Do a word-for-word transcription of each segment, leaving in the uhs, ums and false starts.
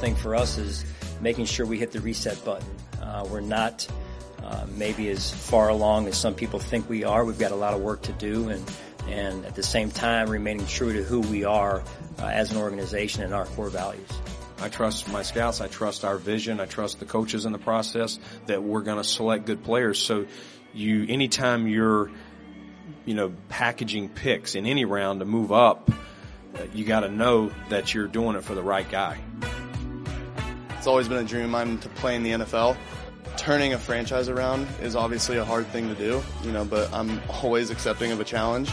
thing for us is making sure we hit the reset button. Uh, we're not uh, maybe as far along as some people think we are. We've got a lot of work to do, and and at the same time remaining true to who we are uh, as an organization and our core values. I trust my scouts. I trust our vision. I trust the coaches in the process that we're going to select good players. So you, anytime you're, you know, packaging picks in any round to move up, you got to know that you're doing it for the right guy. It's always been a dream of mine to play in the N F L. Turning a franchise around is obviously a hard thing to do, you know, but I'm always accepting of a challenge.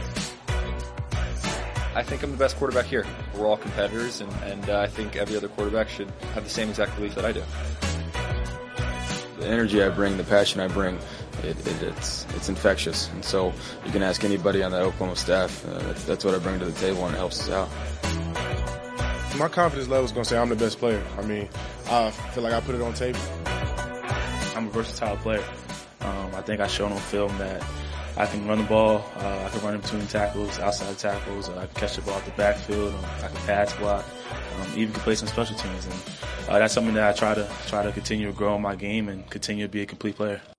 I think I'm the best quarterback here. We're all competitors, and, and uh, I think every other quarterback should have the same exact belief that I do. The energy I bring, the passion I bring, it, it, it's it's infectious. And so you can ask anybody on that Oklahoma staff. Uh, that's, that's what I bring to the table, and it helps us out. My confidence level is going to say I'm the best player. I mean, I feel like I put it on tape. I'm a versatile player. Um, I think I showed on film that I can run the ball, uh, I can run in between tackles, outside tackles, uh, I can catch the ball out the backfield, um, I can pass block, um, even can play some special teams. And uh, that's something that I try to try to continue to grow in my game and continue to be a complete player.